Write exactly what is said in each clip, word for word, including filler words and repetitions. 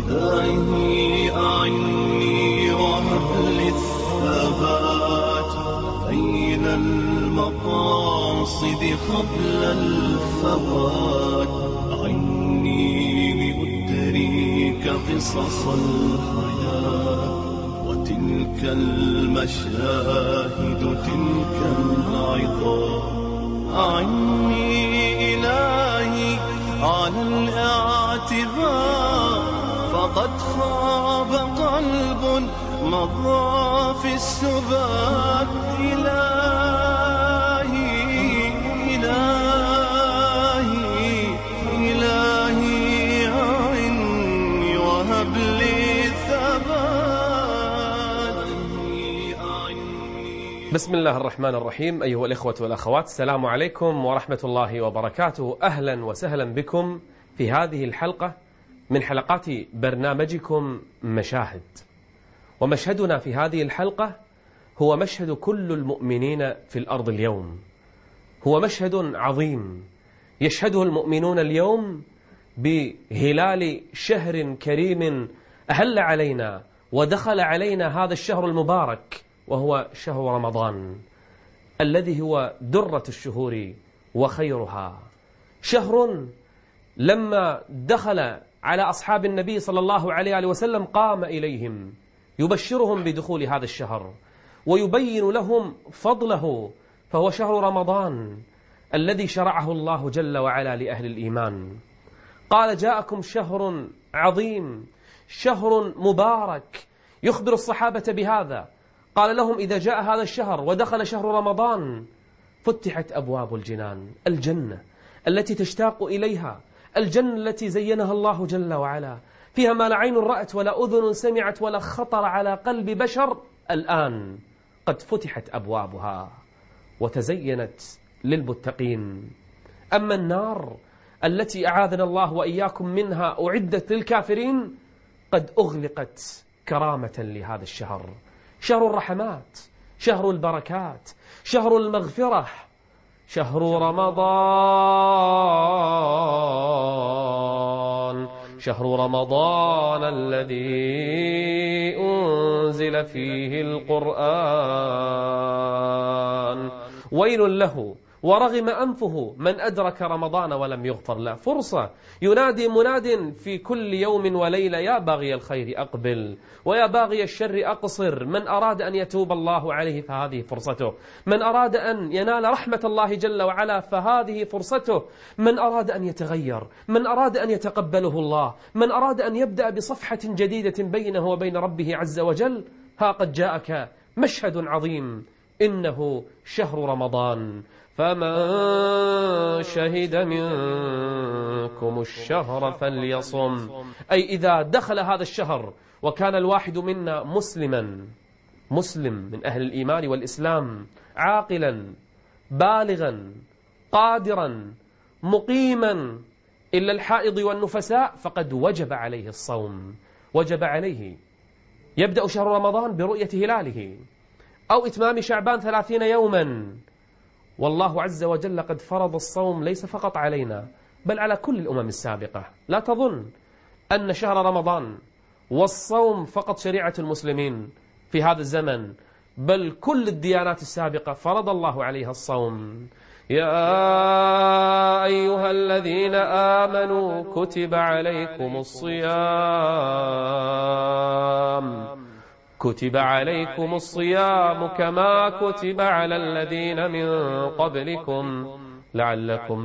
إلهي أعني وهب لي الثبات بين المقاصد قبل الفوات. أعني لأدرك قصص الحياة وتلك المشاهد تلك العظات. أعني إلهي على الاعتبار فقد خاب قلب مضى في السبات. إلهي إلهي إلهي أعني وهب لي ثبات. بسم الله الرحمن الرحيم. أيها الإخوة والأخوات، السلام عليكم ورحمة الله وبركاته. أهلا وسهلا بكم في هذه الحلقة من حلقات برنامجكم مشاهد. ومشهدنا في هذه الحلقة هو مشهد كل المؤمنين في الأرض اليوم. هو مشهد عظيم يشهده المؤمنون اليوم بهلال شهر كريم أهل علينا ودخل علينا هذا الشهر المبارك، وهو شهر رمضان الذي هو درة الشهور وخيرها. شهر لما دخل على أصحاب النبي صلى الله عليه وسلم قام إليهم يبشرهم بدخول هذا الشهر ويبين لهم فضله، فهو شهر رمضان الذي شرعه الله جل وعلا لأهل الإيمان. قال: جاءكم شهر عظيم، شهر مبارك. يخبر الصحابة بهذا. قال لهم: إذا جاء هذا الشهر ودخل شهر رمضان فتحت أبواب الجنان، الجنة التي تشتاق إليها، الجنة التي زينها الله جل وعلا، فيها ما لا عين رأت ولا أذن سمعت ولا خطر على قلب بشر. الآن قد فتحت أبوابها وتزينت للمتقين. أما النار التي أعاذنا الله وإياكم منها أعدت للكافرين قد أغلقت كرامة لهذا الشهر. شهر الرحمات، شهر البركات، شهر المغفرة، شهر رمضان، شهر رمضان الذي أنزل فيه القرآن. ويل له ورغم أنفه من أدرك رمضان ولم يغفر له. فرصة ينادي مناد في كل يوم وليلة: يا باغي الخير أقبل ويا باغي الشر أقصر. من أراد أن يتوب الله عليه فهذه فرصته، من أراد أن ينال رحمة الله جل وعلا فهذه فرصته، من أراد أن يتغير، من أراد أن يتقبله الله، من أراد أن يبدأ بصفحة جديدة بينه وبين ربه عز وجل، ها قد جاءك مشهد عظيم، إنه شهر رمضان. فمن شهد منكم الشهر فليصم. أي إذا دخل هذا الشهر وكان الواحد منا مسلما، مسلم من أهل الإيمان والإسلام، عاقلا بالغا قادرا مقيما إلا الحائض والنفساء، فقد وجب عليه الصوم. وجب عليه. يبدأ شهر رمضان برؤية هلاله أو إتمام شعبان ثلاثين يوما. والله عز وجل قد فرض الصوم ليس فقط علينا بل على كل الأمم السابقة. لا تظن أن شهر رمضان والصوم فقط شريعة المسلمين في هذا الزمن، بل كل الديانات السابقة فرض الله عليها الصوم. يا أيها الذين آمنوا كتب عليكم الصيام كتب عليكم الصيام كما كتب على الذين من قبلكم لعلكم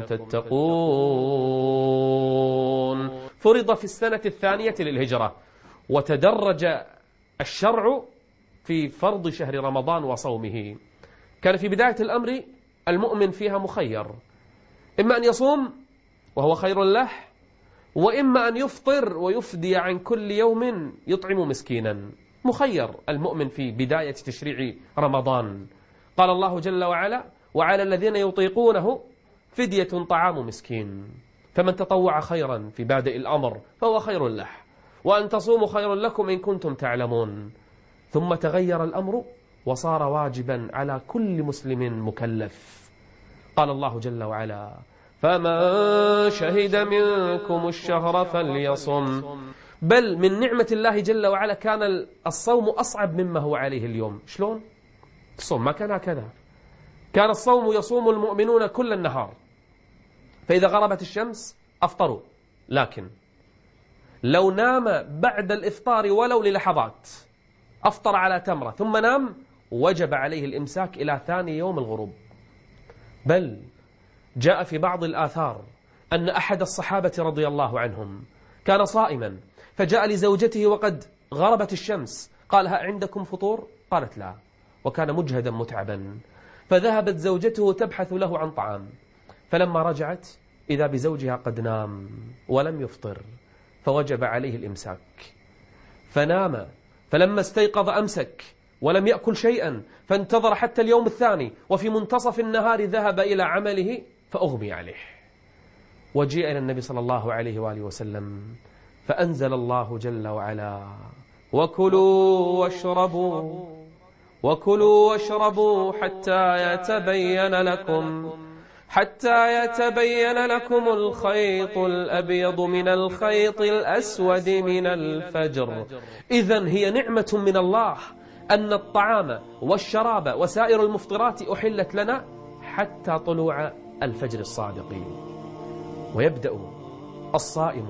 تتقون. فرض في السنة الثانية للهجرة، وتدرج الشرع في فرض شهر رمضان وصومه. كان في بداية الأمر المؤمن فيها مخير، إما أن يصوم وهو خير له، وإما أن يفطر ويفدي عن كل يوم يطعم مسكينا. مخير المؤمن في بداية تشريع رمضان. قال الله جل وعلا: وعلى الذين يطيقونه فدية طعام مسكين. فمن تطوع خيرا في بادئ الأمر فهو خير له، وأن تصوموا خير لكم إن كنتم تعلمون. ثم تغير الأمر وصار واجبا على كل مسلم مكلف. قال الله جل وعلا: فمن شهد منكم الشهر فليصم. بل من نعمة الله جل وعلا كان الصوم أصعب مما هو عليه اليوم. شلون؟ الصوم ما كان هكذا. كان الصوم يصوم المؤمنون كل النهار، فإذا غربت الشمس أفطروا، لكن لو نام بعد الإفطار ولو للحظات، أفطر على تمرة ثم نام، وجب عليه الإمساك إلى ثاني يوم الغروب. بل جاء في بعض الآثار أن أحد الصحابة رضي الله عنهم كان صائما، فجاء لزوجته وقد غربت الشمس، قال: ها عندكم فطور؟ قالت: لا، وكان مجهدا متعبا، فذهبت زوجته تبحث له عن طعام، فلما رجعت إذا بزوجها قد نام ولم يفطر، فوجب عليه الإمساك، فنام، فلما استيقظ أمسك ولم يأكل شيئا، فانتظر حتى اليوم الثاني، وفي منتصف النهار ذهب إلى عمله فأغمي عليه، وجيء إلى النبي صلى الله عليه وآله وسلم، فأنزل الله جل وعلا: وكلوا واشربوا وكلوا واشربوا حتى يتبين لكم حتى يتبين لكم الخيط الأبيض من الخيط الأسود من الفجر. إذن هي نعمة من الله أن الطعام والشراب وسائر المفطرات أحلت لنا حتى طلوع الفجر الصادق. ويبدأ الصائم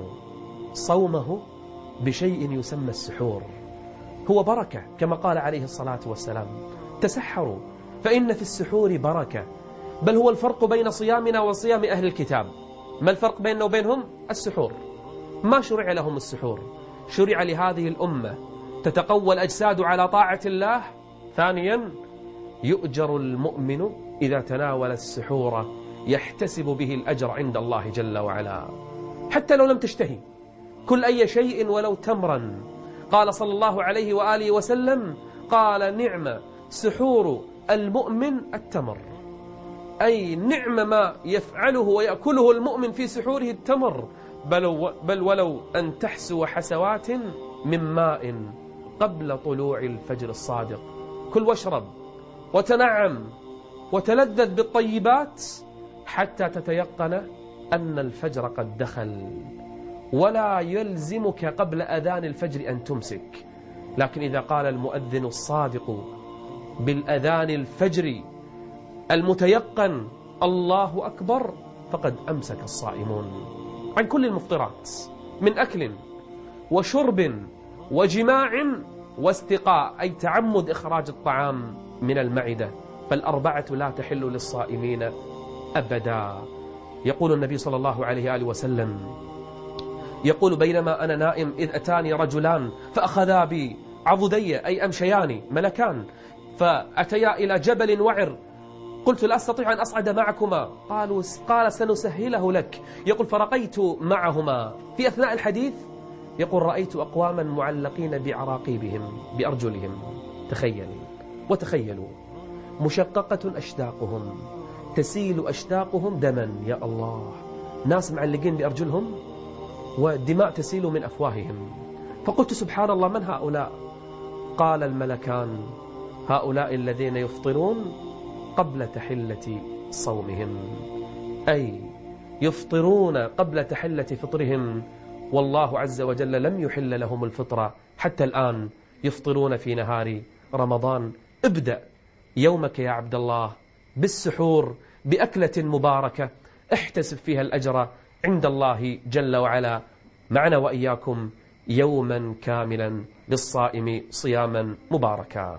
صومه بشيء يسمى السحور، هو بركة كما قال عليه الصلاة والسلام: تسحروا فإن في السحور بركة. بل هو الفرق بين صيامنا وصيام أهل الكتاب. ما الفرق بيننا وبينهم؟ السحور. ما شرع لهم السحور، شرع لهذه الأمة تتقوى الأجساد على طاعة الله. ثانيا، يؤجر المؤمن إذا تناول السحور يحتسب به الأجر عند الله جل وعلا، حتى لو لم تشتهي، كل أي شيء ولو تمرا. قال صلى الله عليه وآله وسلم: قال: نعم سحور المؤمن التمر، أي نعم ما يفعله ويأكله المؤمن في سحوره التمر، بل, بل ولو أن تحسو حسوات من ماء قبل طلوع الفجر الصادق. كل واشرب وتنعم وتلذذ بالطيبات حتى تتيقن أن الفجر قد دخل، ولا يلزمك قبل أذان الفجر أن تمسك، لكن إذا قال المؤذن الصادق بالأذان الفجر المتيقن الله أكبر فقد أمسك الصائمون عن كل المفطرات من أكل وشرب وجماع واستقاء، أي تعمد إخراج الطعام من المعدة، فالأربعة لا تحل للصائمين أبدا. يقول النبي صلى الله عليه وآله وسلم: يقول: بينما أنا نائم إذ أتاني رجلان فأخذا بي عضدي، أي أمشيان ملكان، فأتيا إلى جبل وعر، قلت: لا أستطيع أن أصعد معكما. قالوا قال: سنسهله لك. يقول: فرقيت معهما. في أثناء الحديث يقول: رأيت أقواما معلقين بعراقيبهم بأرجلهم. تخيل وتخيلوا، مشققة أشداقهم، تسيل أشداقهم دما، يا الله، ناس معلقين بأرجلهم والدماء تسيل من أفواههم. فقلت: سبحان الله، من هؤلاء؟ قال الملكان: هؤلاء الذين يفطرون قبل تحلة صومهم، أي يفطرون قبل تحلة فطرهم، والله عز وجل لم يحل لهم الفطرة حتى الآن، يفطرون في نهار رمضان. ابدأ يومك يا عبد الله بالسحور بأكلة مباركة احتسب فيها الأجر عند الله جل وعلا. معنا وإياكم يوما كاملا للصائم صياما مباركا.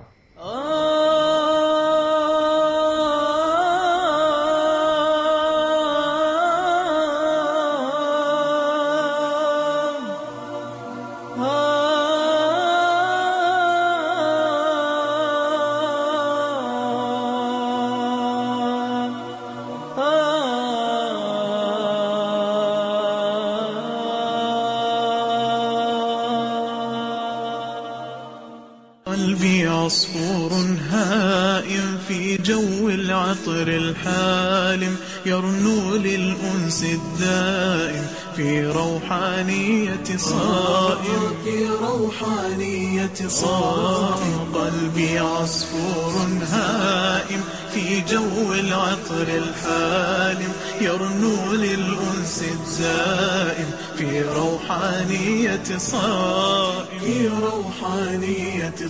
قلبي عصفور هائم في جو العطر الحالم، يرنو للأنس الدائم في روحانية صائم، في روحانية صائم. قلبي عصفور هائم في جو العطر الحالم، يرنو للأنس الدائم في روحانية صائم في روحانية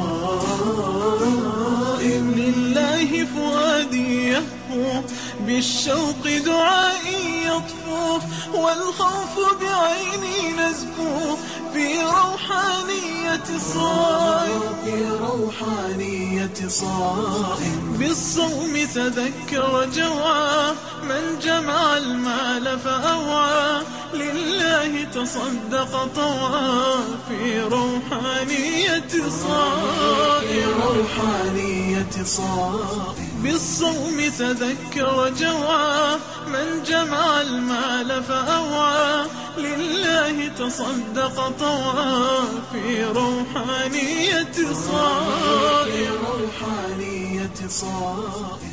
صائم لله فؤادي يهفو بالشوق دعائي يطفو والخوف بعيني نزفو في روحانية صائم في روحانية صائم بالصوم تذكر جوعا من جمع المال فأوعى لله تصدق طوعا في روحانية صائم في روحانية صائم بالصوم تذكر جوعا من جمع المال فأوعى لله تصدق طوعا في روحانية صائم في روحانية صائم.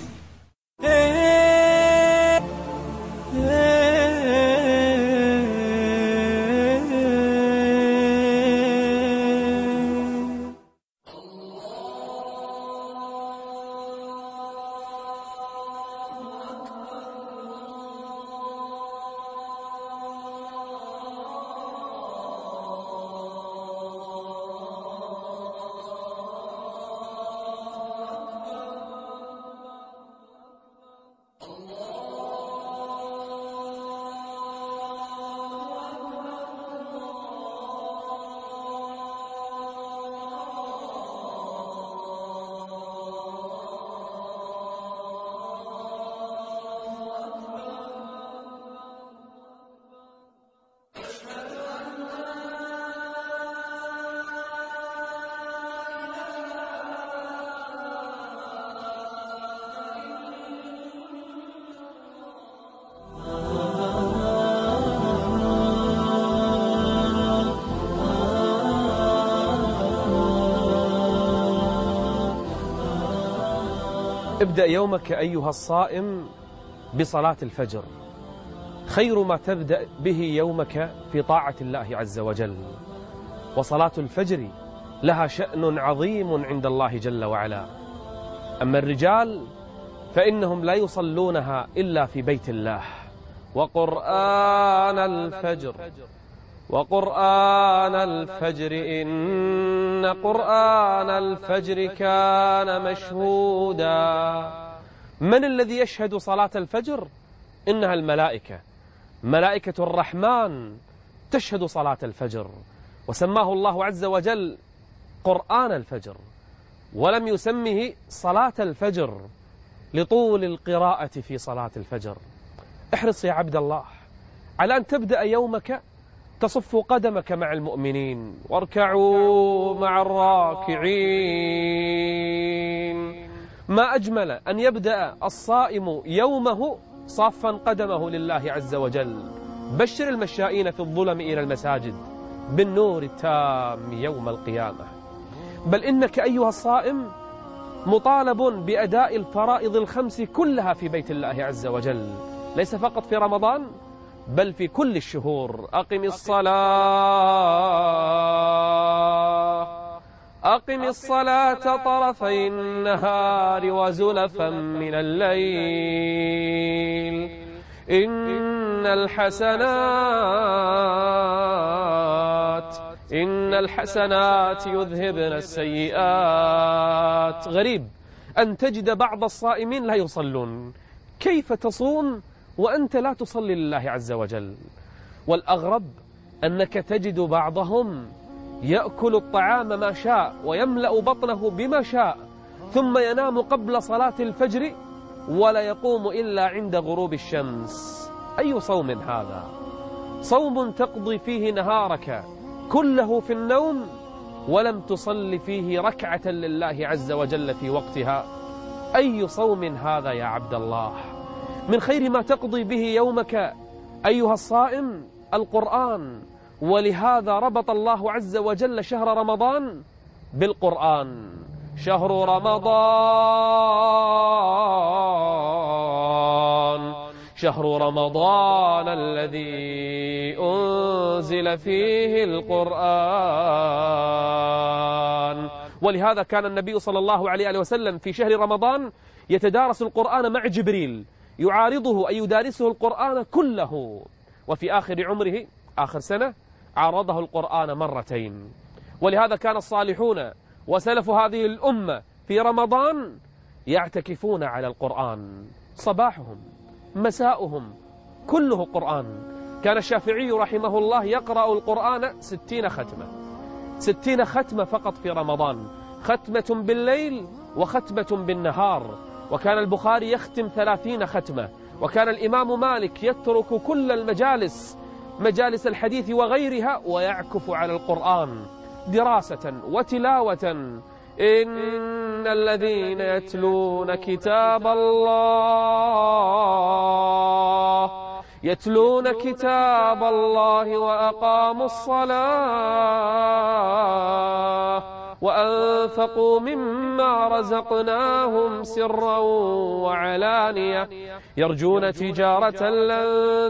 ابدأ يومك أيها الصائم بصلاة الفجر، خير ما تبدأ به يومك في طاعة الله عز وجل. وصلاة الفجر لها شأن عظيم عند الله جل وعلا. أما الرجال فإنهم لا يصلونها إلا في بيت الله. وقرآن الفجر وقرآن الفجر إن قرآن الفجر كان مشهودا. من الذي يشهد صلاة الفجر؟ إنها الملائكة، ملائكة الرحمن تشهد صلاة الفجر، وسماه الله عز وجل قرآن الفجر، ولم يسمه صلاة الفجر لطول القراءة في صلاة الفجر. احرص يا عبد الله على أن تبدأ يومك تصف قدمك مع المؤمنين، واركعوا مع الراكعين. ما أجمل أن يبدأ الصائم يومه صافا قدمه لله عز وجل. بشر المشائين في الظلم إلى المساجد بالنور التام يوم القيامة. بل إنك أيها الصائم مطالب بأداء الفرائض الخمس كلها في بيت الله عز وجل، ليس فقط في رمضان بل في كل الشهور. أقم الصلاة أقم الصلاة طرفي النهار وزلفا من الليل إن الحسنات إن الحسنات يذهبن السيئات. غريب أن تجد بعض الصائمين لا يصلون. كيف تصوم وأنت لا تصلي لله عز وجل؟ والأغرب أنك تجد بعضهم يأكل الطعام ما شاء ويملأ بطنه بما شاء، ثم ينام قبل صلاة الفجر ولا يقوم إلا عند غروب الشمس. أي صوم هذا؟ صوم تقضي فيه نهارك كله في النوم ولم تصل فيه ركعة لله عز وجل في وقتها. أي صوم هذا يا عبد الله؟ من خير ما تقضي به يومك أيها الصائم القرآن، ولهذا ربط الله عز وجل شهر رمضان بالقرآن. شهر رمضان شهر رمضان الذي أنزل فيه القرآن. ولهذا كان النبي صلى الله عليه وسلم في شهر رمضان يتدارس القرآن مع جبريل، يعارضه أي يدارسه القرآن كله. وفي آخر عمره آخر سنة عرضه القرآن مرتين. ولهذا كان الصالحون وسلف هذه الأمة في رمضان يعتكفون على القرآن، صباحهم مساؤهم كله قرآن. كان الشافعي رحمه الله يقرأ القرآن ستين ختمة، ستين ختمة فقط في رمضان، ختمة بالليل وختمة بالنهار. وكان البخاري يختم ثلاثين ختمة. وكان الإمام مالك يترك كل المجالس، مجالس الحديث وغيرها، ويعكف على القرآن دراسة وتلاوة. إن الذين يتلون كتاب الله يتلون كتاب الله وأقاموا الصلاة وأنفقوا مما رزقناهم سرا وعلانية يرجون تجارة لن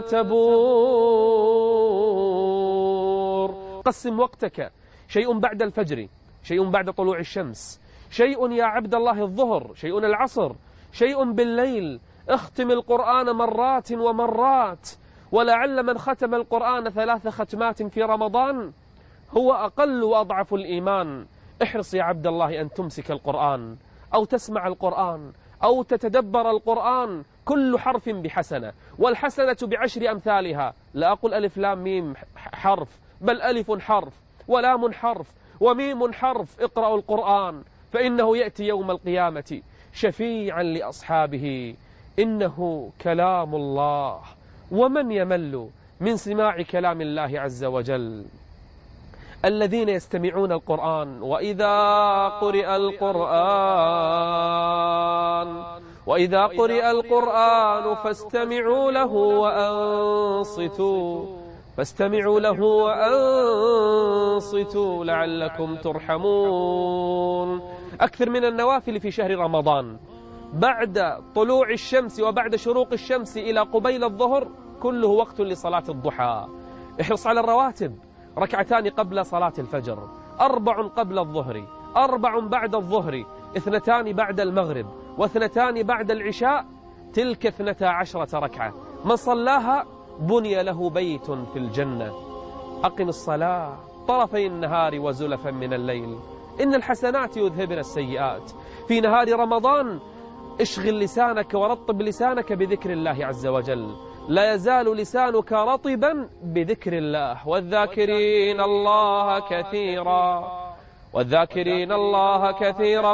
تبور. قسم وقتك، شيء بعد الفجر، شيء بعد طلوع الشمس، شيء يا عبد الله الظهر، شيء العصر، شيء بالليل. اختم القرآن مرات ومرات. ولعل من ختم القرآن ثلاث ختمات في رمضان هو أقل وأضعف الإيمان. احرص يا عبد الله أن تمسك القرآن أو تسمع القرآن أو تتدبر القرآن. كل حرف بحسنة، والحسنة بعشر أمثالها. لا أقول ألف لام ميم حرف، بل ألف حرف ولام حرف وميم حرف. اقرأوا القرآن فإنه يأتي يوم القيامة شفيعا لأصحابه. إنه كلام الله، ومن يمل من سماع كلام الله عز وجل؟ الذين يستمعون القرآن وإذا قرئ القرآن وإذا قرئ القرآن فاستمعوا له وأنصتوا فاستمعوا له وأنصتوا لعلكم ترحمون. أكثر من النوافل في شهر رمضان. بعد طلوع الشمس وبعد شروق الشمس إلى قبيل الظهر كله وقت لصلاة الضحى. احرص على الرواتب، ركعتان قبل صلاة الفجر، أربع قبل الظهر، أربع بعد الظهر، اثنتان بعد المغرب، واثنتان بعد العشاء. تلك اثنتا عشرة ركعة، من صلاها بني له بيت في الجنة. أقم الصلاة طرفي النهار وزلفا من الليل إن الحسنات يذهبن السيئات. في نهار رمضان اشغل لسانك ورطب لسانك بذكر الله عز وجل. لا يزال لسانك رطبا بذكر الله. والذاكرين الله كثيرا والذاكرين الله كثيرا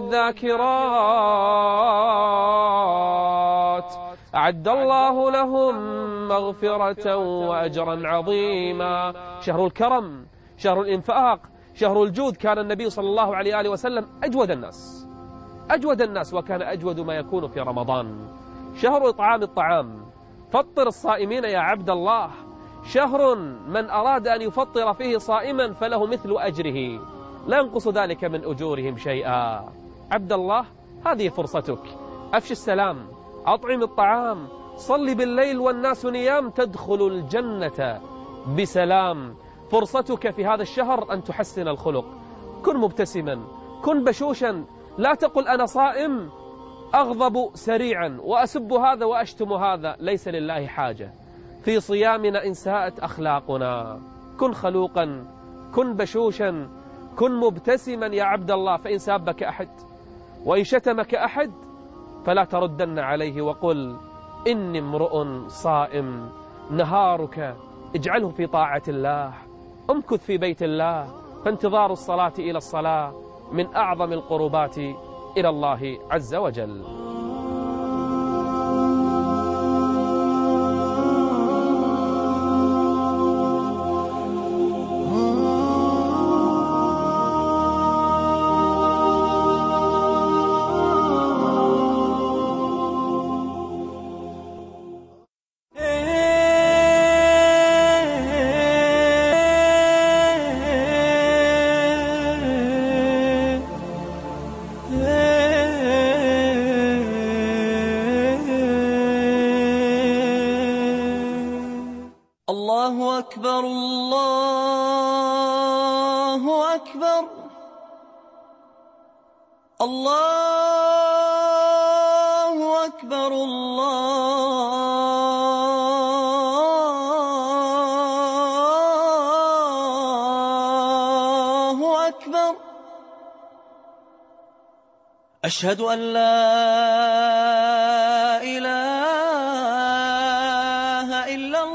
والذاكرات أعد الله لهم مغفرة وأجرا عظيما. شهر الكرم، شهر الإنفاق، شهر الجود. كان النبي صلى الله عليه وآله وسلم أجود الناس أجود الناس وكان أجود ما يكون في رمضان. شهر إطعام الطعام، فطر الصائمين يا عبد الله. شهر من أراد أن يفطر فيه صائما فله مثل أجره، لا ينقص ذلك من أجورهم شيئا. عبد الله، هذه فرصتك. أفش السلام، أطعم الطعام، صل بالليل والناس نيام، تدخل الجنة بسلام. فرصتك في هذا الشهر أن تحسن الخلق. كن مبتسما، كن بشوشا. لا تقل أنا صائم أغضب سريعا وأسب هذا وأشتم هذا، ليس لله حاجة في صيامنا إن ساءت أخلاقنا. كن خلوقا، كن بشوشا، كن مبتسما يا عبد الله. فإن سابك أحد وإن شتمك أحد فلا تردن عليه وقل إني امرؤ صائم. نهارك اجعله في طاعة الله، امكث في بيت الله، فانتظار الصلاة إلى الصلاة من أعظم القربات إلى الله عز وجل. الله أكبر الله أكبر الله أكبر الله أكبر أشهد أن لا إله إلا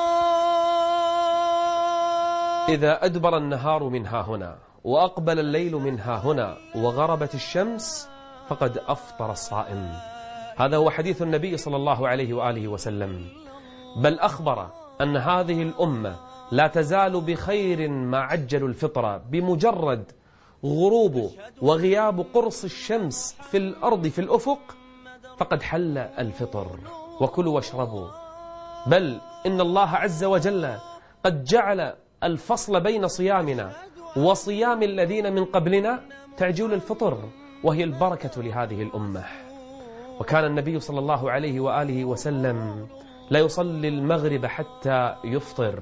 الله. إذا أدبر النهار من ها هنا وأقبل الليل من ها هنا وغربت الشمس فقد أفطر الصائم. هذا هو حديث النبي صلى الله عليه وآله وسلم، بل أخبر أن هذه الأمة لا تزال بخير ما عجلوا الفطرة بمجرد غروب وغياب قرص الشمس في الأرض في الأفق فقد حل الفطر. وكلوا واشربوا، بل إن الله عز وجل قد جعل الفصل بين صيامنا وصيام الذين من قبلنا تعجيل الفطر، وهي البركة لهذه الأمة. وكان النبي صلى الله عليه وآله وسلم لا يصلي المغرب حتى يفطر.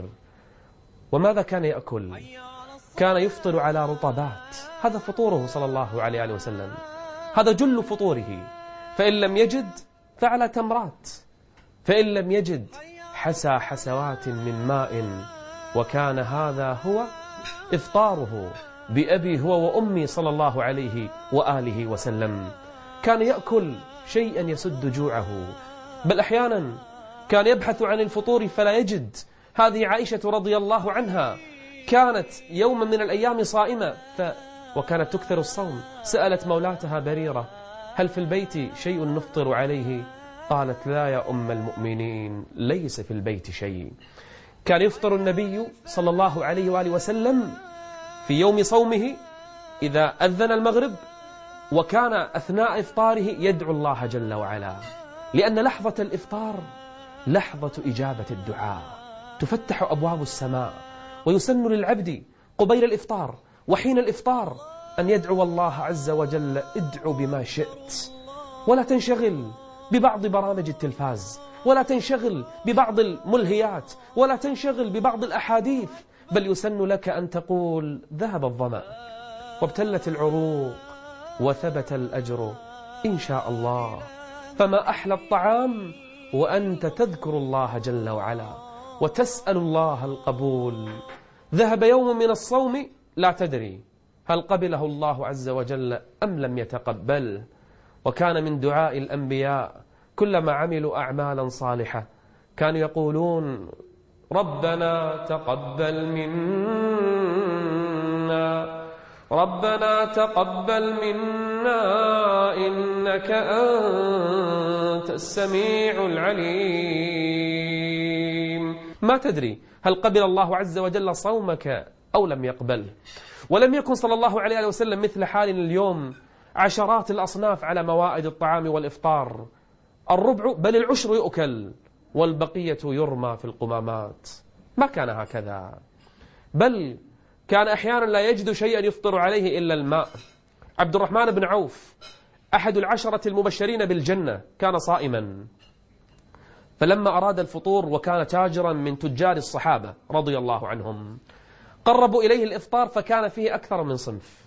وماذا كان يأكل؟ كان يفطر على رطبات، هذا فطوره صلى الله عليه وآله وسلم، هذا جل فطوره. فإن لم يجد فعلى تمرات، فإن لم يجد حسى حسوات من ماء. وكان هذا هو إفطاره بأبي هو وأمي صلى الله عليه وآله وسلم. كان يأكل شيئا يسد جوعه، بل أحيانا كان يبحث عن الفطور فلا يجد. هذه عائشة رضي الله عنها كانت يوما من الأيام صائمة ف... وكانت تكثر الصوم. سألت مولاتها بريرة: هل في البيت شيء نفطر عليه؟ قالت: لا يا أم المؤمنين، ليس في البيت شيء. كان يفطر النبي صلى الله عليه وآله وسلم في يوم صومه إذا أذن المغرب، وكان أثناء إفطاره يدعو الله جل وعلا، لأن لحظة الإفطار لحظة إجابة الدعاء، تفتح أبواب السماء، ويسن للعبد قبيل الإفطار وحين الإفطار أن يدعو الله عز وجل: ادعو بما شئت، ولا تنشغل ببعض برامج التلفاز، ولا تنشغل ببعض الملهيات، ولا تنشغل ببعض الأحاديث، بل يسن لك أن تقول: ذهب الظمأ وابتلت العروق وثبت الأجر إن شاء الله. فما أحلى الطعام وأنت تذكر الله جل وعلا وتسأل الله القبول. ذهب يوم من الصوم لا تدري هل قبله الله عز وجل أم لم يتقبل. وكان من دعاء الأنبياء كلما عملوا أعمالا صالحة كانوا يقولون: ربنا تقبل منا ربنا تقبل منا إنك أنت السميع العليم. ما تدري هل قبل الله عز وجل صومك أو لم يقبل. ولم يكن صلى الله عليه وسلم مثل حالنا اليوم عشرات الأصناف على موائد الطعام والإفطار، الربع بل العشر يؤكل والبقية يرمى في القمامات. ما كان هكذا، بل كان أحيانا لا يجد شيئا يفطر عليه إلا الماء. عبد الرحمن بن عوف أحد العشرة المبشرين بالجنة كان صائما، فلما أراد الفطور وكان تاجرا من تجار الصحابة رضي الله عنهم قربوا إليه الإفطار، فكان فيه أكثر من صنف،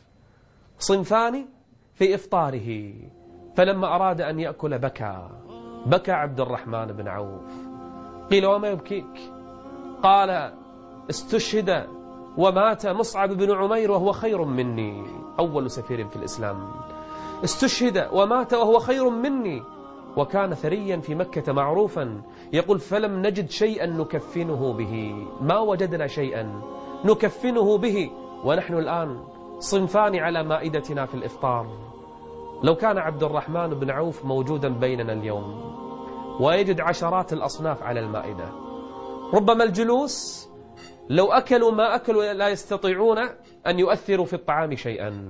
صنفان في إفطاره. فلما أراد أن يأكل بكى بكى عبد الرحمن بن عوف. قيل: وما يبكيك؟ قال: استشهد ومات مصعب بن عمير وهو خير مني، أول سفير في الإسلام، استشهد ومات وهو خير مني. وكان ثريا في مكة معروفا، يقول: فلم نجد شيئا نكفنه به، ما وجدنا شيئا نكفنه به، ونحن الآن صنفان على مائدتنا في الإفطار. لو كان عبد الرحمن بن عوف موجودا بيننا اليوم ويجد عشرات الأصناف على المائدة، ربما الجلوس لو أكلوا ما أكلوا لا يستطيعون أن يؤثروا في الطعام شيئا.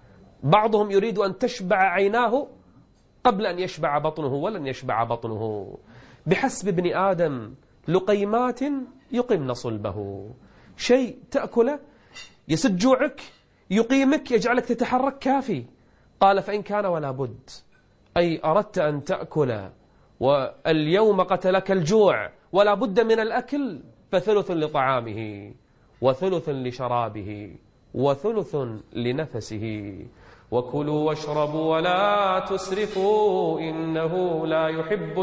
بعضهم يريد أن تشبع عيناه قبل أن يشبع بطنه، ولن يشبع بطنه. بحسب ابن آدم لقيمات يقمن صلبه، شيء تأكله يسد جوعك يقيمك يجعلك تتحرك كافي. قال: فإن كان ولا بد، أي أردت أن تأكل واليوم قتلك الجوع ولا بد من الأكل، فثلث لطعامه وثلث لشرابه وثلث لنفسه. وكلوا واشربوا ولا تسرفوا إنه لا يحب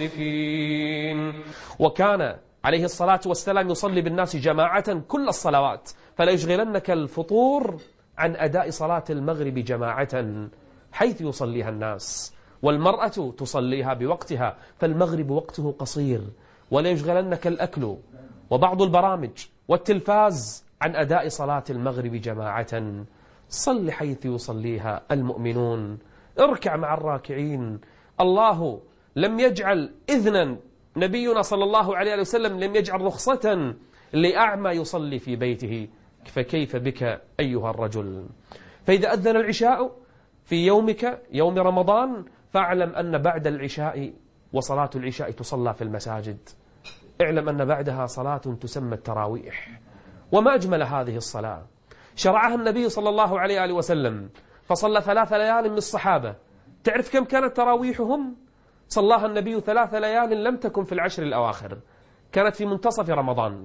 المسرفين. وكان عليه الصلاة والسلام يصلي بالناس جماعة كل الصلوات، فلا يشغلنك الفطور عن أداء صلاة المغرب جماعة حيث يصليها الناس، والمرأة تصليها بوقتها، فالمغرب وقته قصير، ولا يشغلنك الأكل وبعض البرامج والتلفاز عن أداء صلاة المغرب جماعة. صل حيث يصليها المؤمنون، اركع مع الراكعين. الله لم يجعل إذنا، نبينا صلى الله عليه وسلم لم يجعل رخصة لأعمى يصلي في بيته، فكيف بك أيها الرجل؟ فإذا أذن العشاء في يومك يوم رمضان فاعلم أن بعد العشاء وصلاة العشاء تصلى في المساجد، اعلم أن بعدها صلاة تسمى التراويح. وما أجمل هذه الصلاة، شرعها النبي صلى الله عليه وسلم فصلى ثلاث ليال من الصحابة. تعرف كم كانت تراويحهم؟ صلاها النبي ثلاث ليال لم تكن في العشر الأواخر، كانت في منتصف رمضان.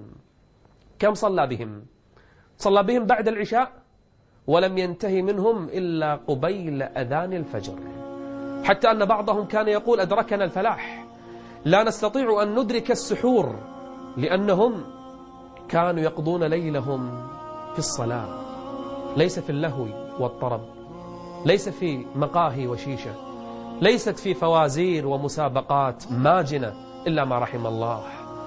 كم صلى بهم؟ صلى بهم بعد العشاء ولم ينتهي منهم إلا قبيل أذان الفجر، حتى أن بعضهم كان يقول أدركنا الفلاح، لا نستطيع أن ندرك السحور، لأنهم كانوا يقضون ليلهم في الصلاة، ليس في اللهو والطرب، ليس في مقاهي وشيشة، ليست في فوازير ومسابقات ماجنة إلا ما رحم الله،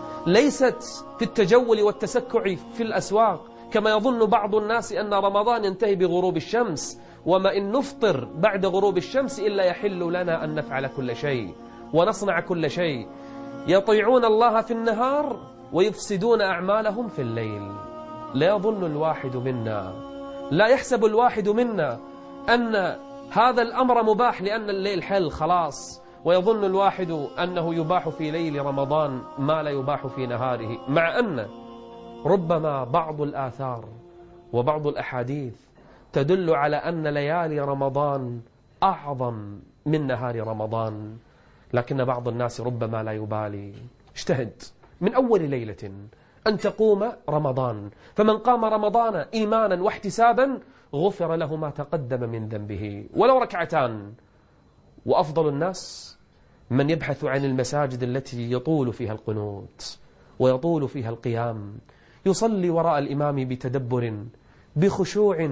ليست في التجول والتسكع في الأسواق كما يظن بعض الناس أن رمضان ينتهي بغروب الشمس، وما إن نفطر بعد غروب الشمس إلا يحل لنا أن نفعل كل شيء ونصنع كل شيء. يطيعون الله في النهار ويفسدون أعمالهم في الليل. لا يظن الواحد منا، لا يحسب الواحد منا أن هذا الأمر مباح لأن الليل حل خلاص، ويظن الواحد أنه يباح في ليل رمضان ما لا يباح في نهاره، مع أن ربما بعض الآثار وبعض الأحاديث تدل على أن ليالي رمضان أعظم من نهار رمضان، لكن بعض الناس ربما لا يبالي. اجتهد من أول ليلة أن تقوم رمضان، فمن قام رمضان إيمانا واحتسابا غفر له ما تقدم من ذنبه ولو ركعتان. وأفضل الناس من يبحث عن المساجد التي يطول فيها القنوت ويطول فيها القيام، يصلي وراء الإمام بتدبر، بخشوع،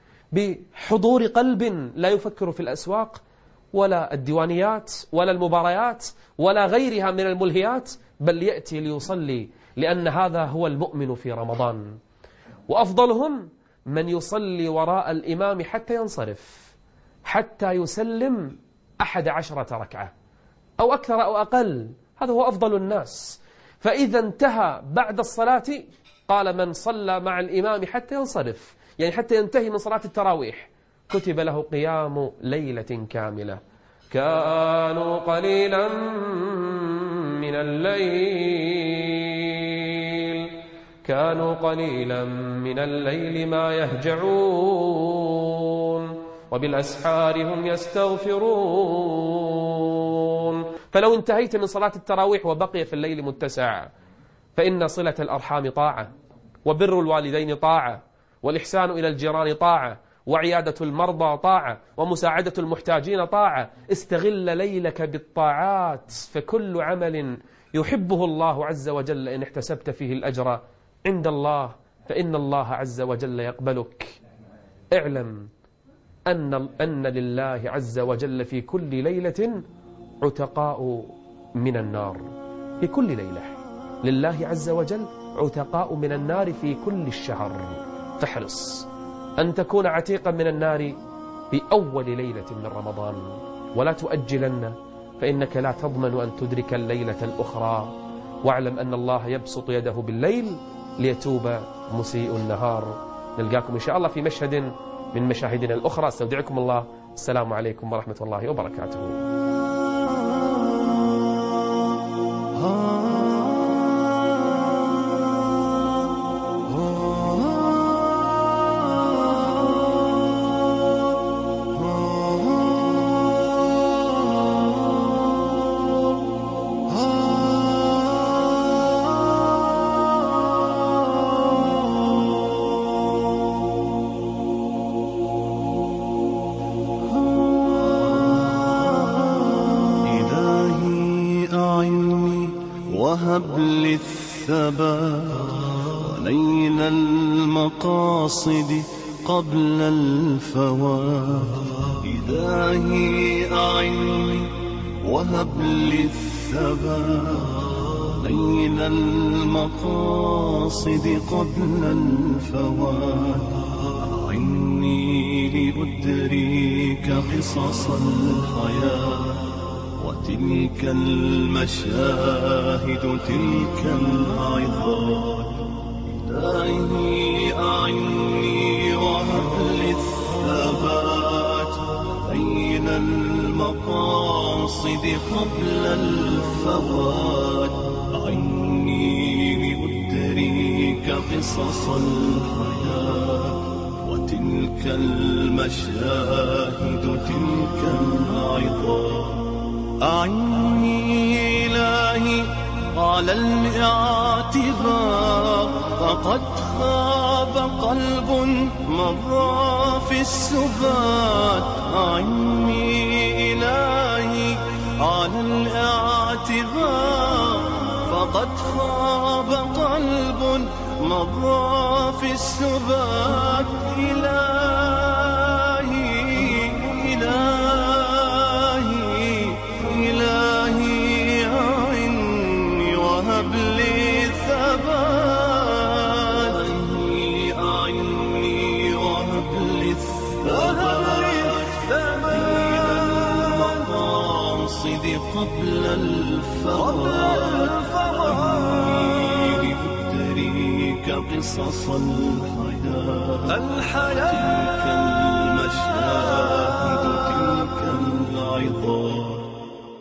بحضور قلب، لا يفكر في الأسواق ولا الديوانيات ولا المباريات ولا غيرها من الملهيات، بل يأتي ليصلي، لأن هذا هو المؤمن في رمضان. وأفضلهم من يصلي وراء الإمام حتى ينصرف، حتى يسلم أحد عشرة ركعة أو أكثر أو أقل، هذا هو أفضل الناس. فإذا انتهى بعد الصلاة قال من صلى مع الإمام حتى ينصرف، يعني حتى ينتهي من صلاة التراويح، كتب له قيام ليلة كاملة. كانوا قليلا من الليل كانوا قليلا من الليل ما يهجعون وبالأسحار هم يستغفرون. فلو انتهيت من صلاة التراويح وبقي في الليل متسع، فإن صلة الأرحام طاعة، وبر الوالدين طاعة، والإحسان إلى الجيران طاعة، وعيادة المرضى طاعة، ومساعدة المحتاجين طاعة. استغل ليلك بالطاعات، فكل عمل يحبه الله عز وجل إن احتسبت فيه الأجر عند الله فإن الله عز وجل يقبلك. اعلم أن, أن لله عز وجل في كل ليلة عتقاء من النار، في كل ليلة لله عز وجل عتقاء من النار في كل الشهر، فاحرص أن تكون عتيقا من النار في أول ليلة من رمضان، ولا تؤجلن، فإنك لا تضمن أن تدرك الليلة الأخرى. واعلم أن الله يبسط يده بالليل ليتوب مسيء النهار. نلقاكم إن شاء الله في مشهد من مشاهدنا الأخرى. استودعكم الله، السلام عليكم ورحمة الله وبركاته. وهب لي الثبات ونيل المقاصد قبل الفوات. إلهي أعني وهب لي الثبات نيل المقاصد قبل الفوات. أعني لأدرك قصص الحياة وتلك المشاهد تلك العظات. إلهي أعني وهب لي الثبات بين المقاصد قبل الفوات. أعني لأدرك قصص الحياة وتلك المشاهد تلك العظات. أعني إلهي على الاعتبار فقد خاب قلب مضى في السبات. أعني إلهي على الاعتبار فقد خاب قلب مضى في السبات. إلهي إلهي إلهي أعني وهب لي ثبات. أعني وهب لي الثبات بين المقاصد قبل الفوات. أعني لأدرك قصص الحياة تلك المشاهد